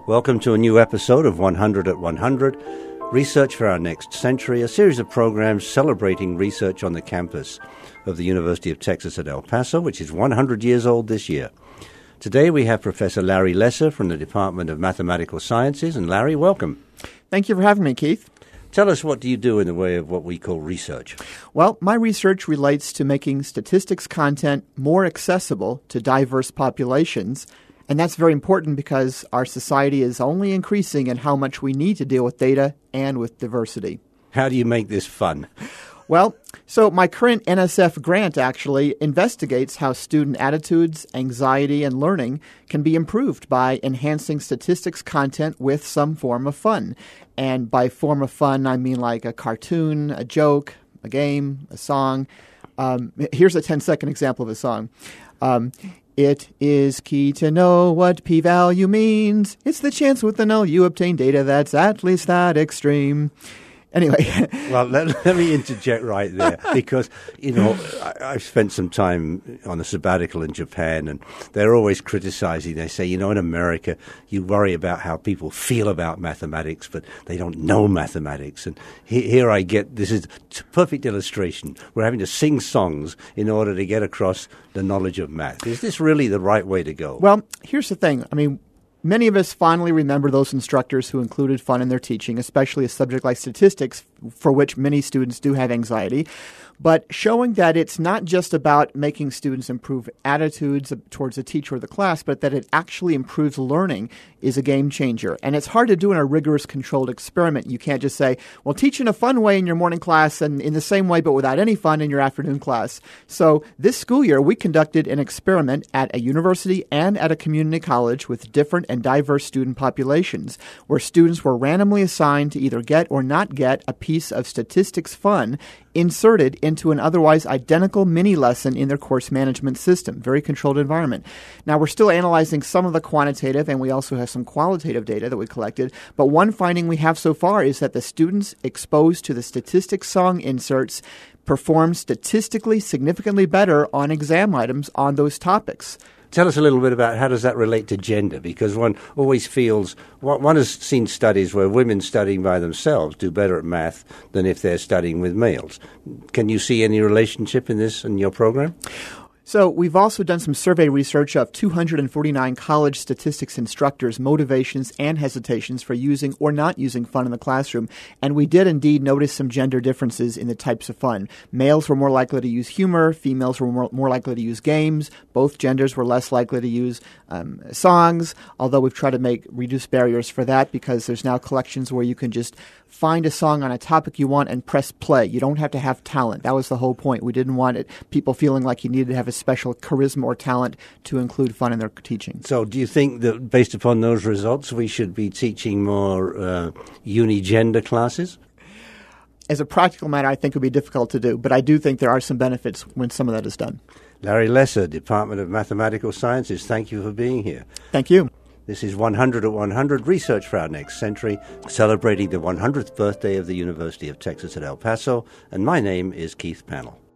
Welcome to a new episode of 100 at 100, Research for Our Next Century, a series of programs celebrating research on the campus of the University of Texas at El Paso, which is 100 years old this year. Today we have Professor Larry Lesser from the Department of Mathematical Sciences. And Larry, welcome. Thank you for having me, Keith. Tell us, what do you do in the way of what we call research? Well, my research relates to making statistics content more accessible to diverse populations. And that's very important because our society is only increasing in how much we need to deal with data and with diversity. How do you make this fun? Well, so my current NSF grant actually investigates how student attitudes, anxiety, and learning can be improved by enhancing statistics content with some form of fun. And by form of fun, I mean like a cartoon, a joke, a game, a song. Here's a 10-second example of a song. It is key to know what p-value means. It's the chance with the null you obtain data that's at least that extreme. Anyway. Well, let me interject right there because, I've spent some time on a sabbatical in Japan, and they're always criticizing. They say, in America, you worry about how people feel about mathematics, but they don't know mathematics. And here I get, this is a perfect illustration. We're having to sing songs in order to get across the knowledge of math. Is this really the right way to go? Well, here's the thing. Many of us fondly remember those instructors who included fun in their teaching, especially a subject like statistics, for which many students do have anxiety. But showing that it's not just about making students improve attitudes towards the teacher or the class, but that it actually improves learning is a game changer. And it's hard to do in a rigorous controlled experiment. You can't just say, well, teach in a fun way in your morning class and in the same way but without any fun in your afternoon class. So this school year, we conducted an experiment at a university and at a community college with different and diverse student populations, where students were randomly assigned to either get or not get a piece of statistics fun inserted into an otherwise identical mini lesson in their course management system, very controlled environment. Now, we're still analyzing some of the quantitative, and we also have some qualitative data that we collected, but one finding we have so far is that the students exposed to the statistics song inserts perform statistically significantly better on exam items on those topics. Tell us a little bit about how does that relate to gender, because one always feels, one has seen studies where women studying by themselves do better at math than if they're studying with males. Can you see any relationship in this in your program? So we've also done some survey research of 249 college statistics instructors' motivations and hesitations for using or not using fun in the classroom. And we did indeed notice some gender differences in the types of fun. Males were more likely to use humor. Females were more likely to use games. Both genders were less likely to use songs, although we've tried to reduce barriers for that because there's now collections where you can just find a song on a topic you want and press play. You don't have to have talent. That was the whole point. We didn't want people feeling like you needed to have a special charisma or talent to include fun in their teaching. So do you think that based upon those results, we should be teaching more unigender classes? As a practical matter, I think it would be difficult to do, but I do think there are some benefits when some of that is done. Larry Lesser, Department of Mathematical Sciences, thank you for being here. Thank you. This is 100 at 100, Research for Our Next Century, celebrating the 100th birthday of the University of Texas at El Paso, and my name is Keith Pannell.